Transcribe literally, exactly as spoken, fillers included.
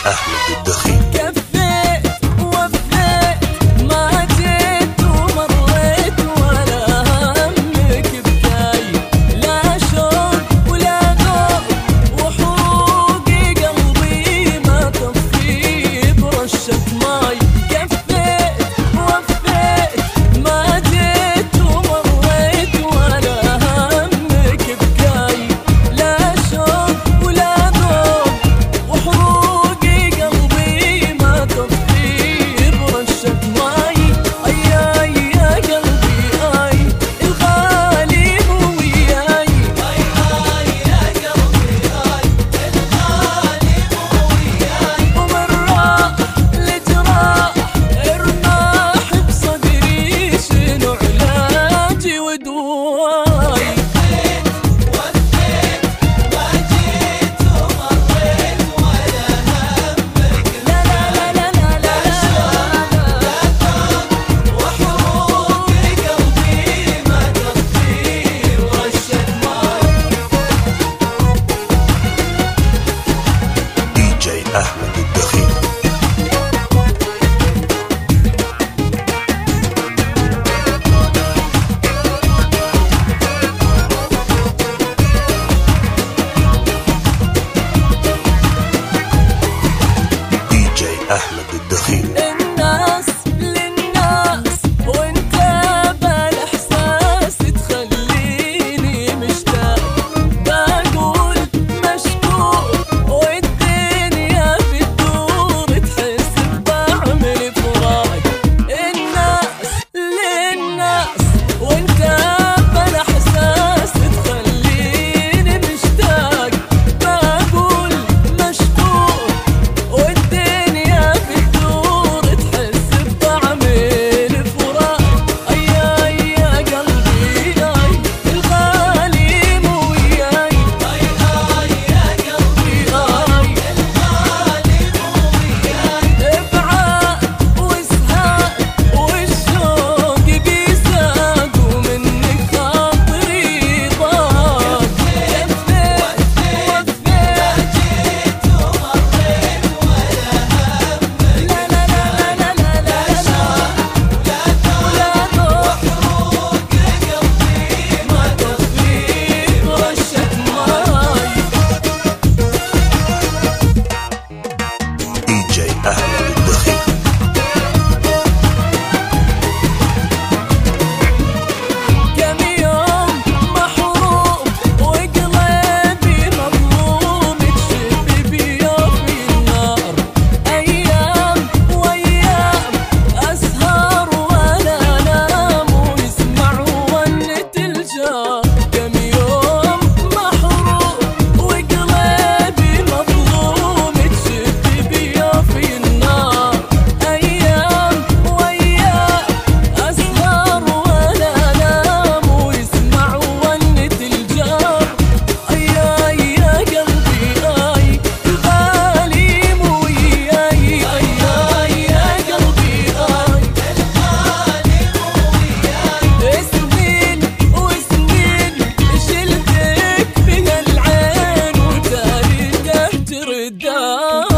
أحمد الدخيل. كفيت ووفيت ما جيت ومريت ولا همك بكاي، لا شوق ولا ذوق وحروقي قلبي ما تطفي برشة ماي. كفيت ووفيت ما جيت ومريت ولا همك بكاي، لا شوق ولا ذوق وحروقي قلبي ما تطفي برشة ماي. أي أي يا قلبي أي الغالي مو وياي، أي أي يا قلبي أي الغالي مو وياي. ومن راح لجراح ارماح بصدري شنو علاجي ودواي. كفيت ووفيت ما جيت ومريت ولا همك لا لا لا لا لا لا وحروقي قلبي ما تطفي ورشة ماي. دي جي أحمد الدخيل. دي جي أحمد الدخيل. الناس للناس وانت بالاحساس تخليني مشتاق، بقول مشكوك والدنيا بتدور تحس بعمل فراق. الناس للناس وانت بالاحساس تخليني مشتاق، بقول مشكوك والدنيا بتدور تحس بطعم الفراق. أي أي يا قلبي أي الغالي مو وياي، أي أي يا قلبي أي الغالي مو وياي. ابعاد واسهاق والشوق بيساق ومنك خاطري ضاق. كفيت ووفيت ما جيت ومريت ولا همك لا لا لا لا لا لا ولا ذوق وحروقي قلبي ما تطفي برشة ماي. دي جي أحمد الدخيل. كم يوم محروم وقلبي مظلوم تشب بيا في النار، أيام وأيام أسهر ولا أنام ويسمع ونة الجار. كم يوم محروم وقلبي مظلوم تشب بيا في النار، أيام وأيام أسهر ولا أنام ويسمع ونة الجار. أي أي يا قلبي أي الغالي مو وياي، أي أي يا قلبي أي الغالي مو وياي. سنين وسنين شلتك في هالعين وتاريخه ترداي.